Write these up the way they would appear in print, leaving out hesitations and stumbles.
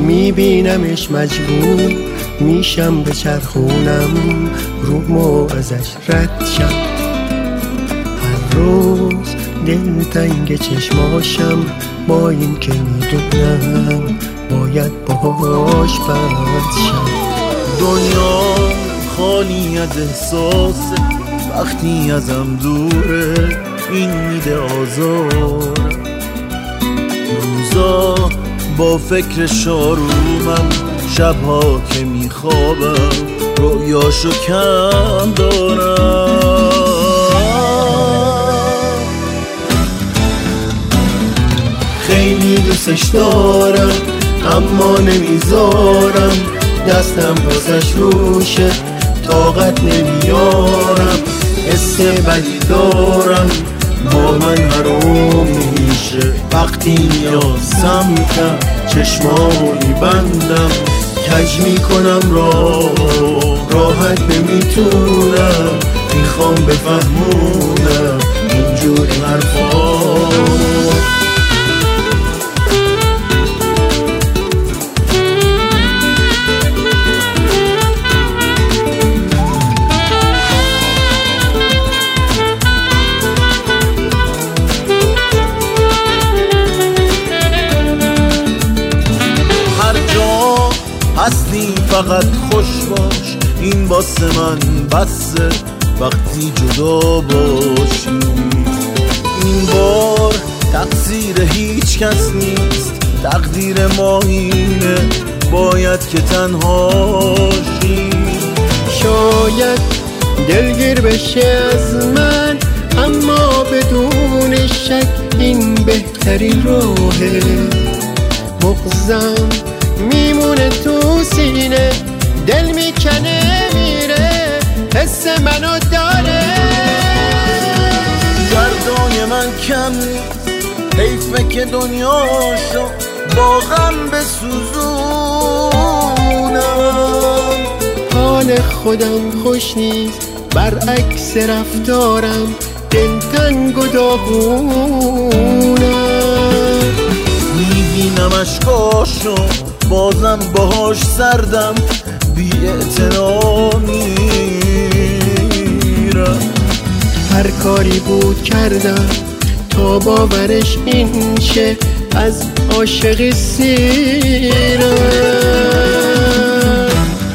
میبینمش مجبور میشم به چرخونم رومو ازش رد شم. هر روز دلتنگ چشماشم با این که میدونم باید باهاش بد شم. دنیا خالی از احساسه وقتی ازم دوره، این میده آزار. روزا با فکر شارومم، شبها که میخوابم رویاشو کم دارم. خیلی دوستش دارم اما نمیذارم، دستم واسش روشه طاقت نمیارم. حس بدی دارم با من حروم میشه وقتی نیازم کم چشمامو میبندم. کج میکنم راحت نمیتونم، میخوام بفهمونم اینجوری حرفا. هستی فقط خوش باش، این واسه من بسه وقتی جدا باشی. این بار تقصیر هیچ کس نیست، تقدیر ما اینه باید که تنهاشی. شاید دلگیر بشه از من اما بدون شک این بهترین راهه. مغزم میمونه تو سینه، دل میکنه میره، حس منو داره. گردای من کم نیست، حیفه که دنیاشو با غم بسوزونم. حال خودم خوش نیست برعکس رفتارم، دلتنگ و داغونم. میبینم اشکاشو بازم باهاش سردم، بی اعتنا میرم. هر کاری بود کردم تا باورش این شه، از عاشقی سیرم.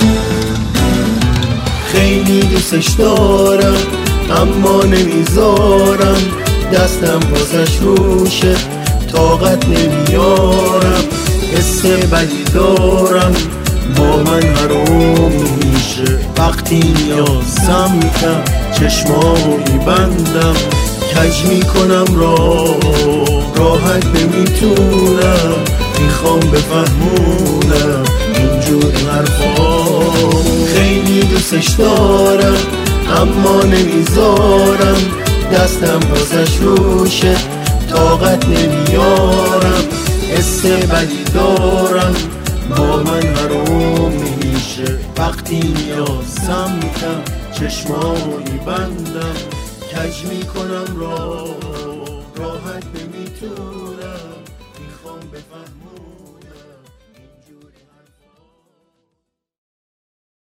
خیلی دوستش دارم اما نمیذارم، دستم واسش روشه طاقت نمیارم. حس بدی دارم با من حروم میشه وقتی نیازم کم چشمامو میبندم. کج میکنم راحت نمیتونم، میخوام بفهمونم اینجوری حرفا. خیلی دوستش دارم اما نمیذارم، دستم واسش روشه طاقت نمیارم. حس بدی دارم با من حروم میشه وقتی نیازم کم چشمامو میبندم. کج میکنم راحت نمیتونم، میخوام بفهمونم.